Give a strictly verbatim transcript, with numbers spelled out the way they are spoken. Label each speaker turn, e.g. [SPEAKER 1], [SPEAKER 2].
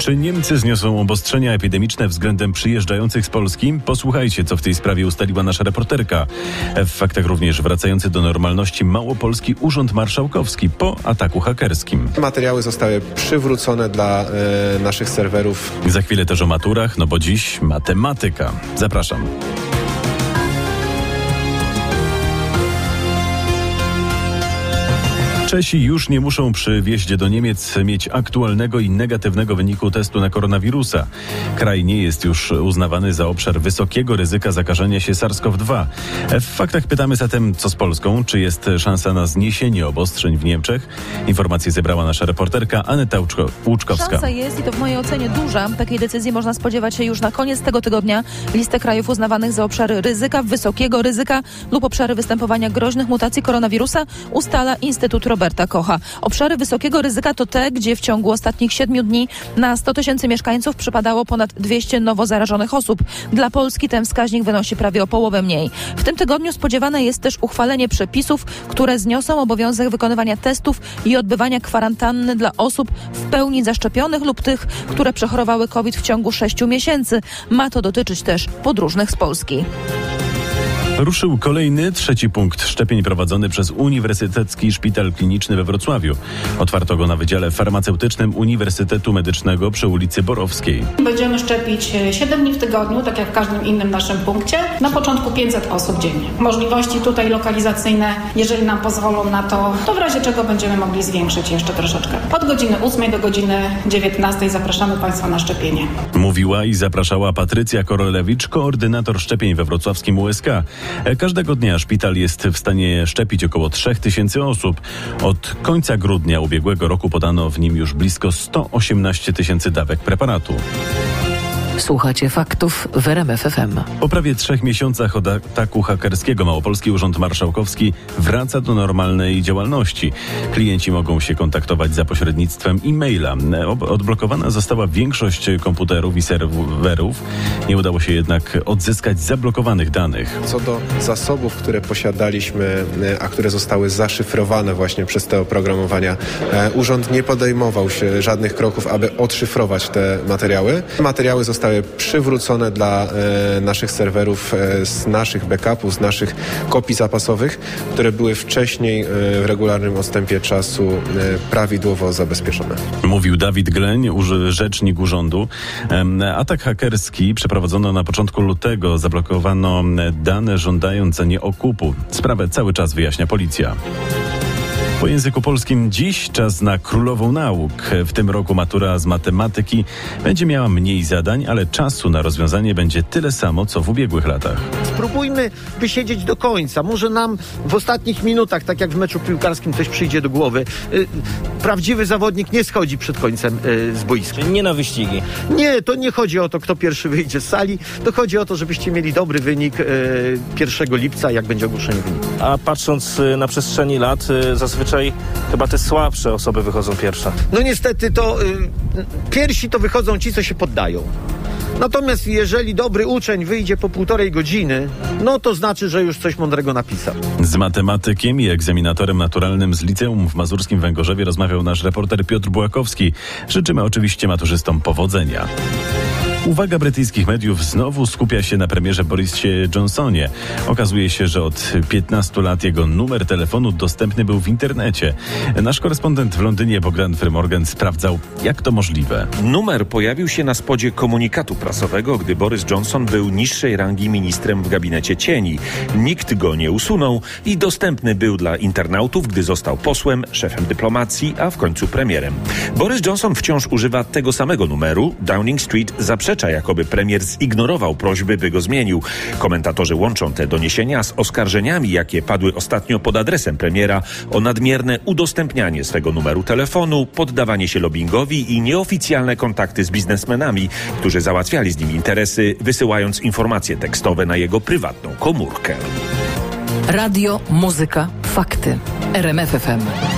[SPEAKER 1] Czy Niemcy zniosą obostrzenia epidemiczne względem przyjeżdżających z Polski? Posłuchajcie, co w tej sprawie ustaliła nasza reporterka. W faktach również wracający do normalności Małopolski Urząd Marszałkowski po ataku hakerskim.
[SPEAKER 2] Materiały zostały przywrócone dla e, naszych serwerów.
[SPEAKER 1] Za chwilę też o maturach, no bo dziś matematyka. Zapraszam. Czesi już nie muszą przy wjeździe do Niemiec mieć aktualnego i negatywnego wyniku testu na koronawirusa. Kraj nie jest już uznawany za obszar wysokiego ryzyka zakażenia się SARS-CoV dwa. W faktach pytamy zatem, co z Polską? Czy jest szansa na zniesienie obostrzeń w Niemczech? Informacje zebrała nasza reporterka Aneta Łuczkowska.
[SPEAKER 3] Szansa jest i to w mojej ocenie duża. Takiej decyzji można spodziewać się już na koniec tego tygodnia. Listę krajów uznawanych za obszary ryzyka, wysokiego ryzyka lub obszary występowania groźnych mutacji koronawirusa ustala Instytut Roberta Kocha. Obszary wysokiego ryzyka to te, gdzie w ciągu ostatnich siedmiu dni na sto tysięcy mieszkańców przypadało ponad dwieście nowo zarażonych osób. Dla Polski ten wskaźnik wynosi prawie o połowę mniej. W tym tygodniu spodziewane jest też uchwalenie przepisów, które zniosą obowiązek wykonywania testów i odbywania kwarantanny dla osób w pełni zaszczepionych lub tych, które przechorowały COVID w ciągu sześciu miesięcy. Ma to dotyczyć też podróżnych z Polski.
[SPEAKER 1] Ruszył kolejny, trzeci punkt szczepień prowadzony przez Uniwersytecki Szpital Kliniczny we Wrocławiu. Otwarto go na Wydziale Farmaceutycznym Uniwersytetu Medycznego przy ulicy Borowskiej.
[SPEAKER 4] Będziemy szczepić siedem dni w tygodniu, tak jak w każdym innym naszym punkcie. Na początku pięćset osób dziennie. Możliwości tutaj lokalizacyjne, jeżeli nam pozwolą na to, to w razie czego będziemy mogli zwiększyć jeszcze troszeczkę. Od godziny ósmej do godziny dziewiętnastej zapraszamy Państwa na szczepienie.
[SPEAKER 1] Mówiła i zapraszała Patrycja Korolewicz, koordynator szczepień we wrocławskim U S K. Każdego dnia szpital jest w stanie szczepić około trzech tysięcy osób. Od końca grudnia ubiegłego roku podano w nim już blisko sto osiemnaście tysięcy dawek preparatu.
[SPEAKER 5] Słuchacie faktów w R M F F M.
[SPEAKER 1] Po prawie trzech miesiącach od ataku hakerskiego Małopolski Urząd Marszałkowski wraca do normalnej działalności. Klienci mogą się kontaktować za pośrednictwem e-maila. Odblokowana została większość komputerów i serwerów. Nie udało się jednak odzyskać zablokowanych danych.
[SPEAKER 2] Co do zasobów, które posiadaliśmy, a które zostały zaszyfrowane właśnie przez te oprogramowania, urząd nie podejmował się żadnych kroków, aby odszyfrować te materiały. Materiały zostały przywrócone dla e, naszych serwerów e, z naszych backupów, z naszych kopii zapasowych, które były wcześniej e, w regularnym odstępie czasu e, prawidłowo zabezpieczone.
[SPEAKER 1] Mówił Dawid Gleń, rzecznik urzędu. E, atak hakerski przeprowadzono na początku lutego. Zablokowano dane żądające nieokupu. Sprawę cały czas wyjaśnia policja. Po języku polskim dziś czas na królową nauk. W tym roku matura z matematyki będzie miała mniej zadań, ale czasu na rozwiązanie będzie tyle samo, co w ubiegłych latach.
[SPEAKER 6] Spróbujmy wysiedzieć do końca. Może nam w ostatnich minutach, tak jak w meczu piłkarskim, coś przyjdzie do głowy. Prawdziwy zawodnik nie schodzi przed końcem z boiska.
[SPEAKER 7] Czyli nie na wyścigi.
[SPEAKER 6] Nie, to nie chodzi o to, kto pierwszy wyjdzie z sali. To chodzi o to, żebyście mieli dobry wynik pierwszego lipca, jak będzie ogłoszenie wyniku.
[SPEAKER 7] A patrząc na przestrzeni lat, zazwyczaj chyba te słabsze osoby wychodzą pierwsze.
[SPEAKER 6] No niestety to y, pierwsi to wychodzą ci, co się poddają. Natomiast jeżeli dobry uczeń wyjdzie po półtorej godziny, no to znaczy, że już coś mądrego napisał.
[SPEAKER 1] Z matematykiem i egzaminatorem naturalnym z liceum w mazurskim Węgorzewie rozmawiał nasz reporter Piotr Bułakowski. Życzymy oczywiście maturzystom powodzenia. Uwaga brytyjskich mediów znowu skupia się na premierze Borisie Johnsonie. Okazuje się, że od piętnastu lat jego numer telefonu dostępny był w internecie. Nasz korespondent w Londynie Bogdan Frymorgan sprawdzał, jak to możliwe.
[SPEAKER 8] Numer pojawił się na spodzie komunikatu prasowego, gdy Boris Johnson był niższej rangi ministrem w gabinecie cieni. Nikt go nie usunął i dostępny był dla internautów, gdy został posłem, szefem dyplomacji, a w końcu premierem. Boris Johnson wciąż używa tego samego numeru. Downing Street zaprzecza, jakoby premier zignorował prośby, by go zmienił. Komentatorzy łączą te doniesienia z oskarżeniami, jakie padły ostatnio pod adresem premiera o nadmierne udostępnianie swego numeru telefonu, poddawanie się lobbingowi i nieoficjalne kontakty z biznesmenami, którzy załatwiali z nim interesy, wysyłając informacje tekstowe na jego prywatną komórkę.
[SPEAKER 5] Radio, muzyka, fakty. R M F F M.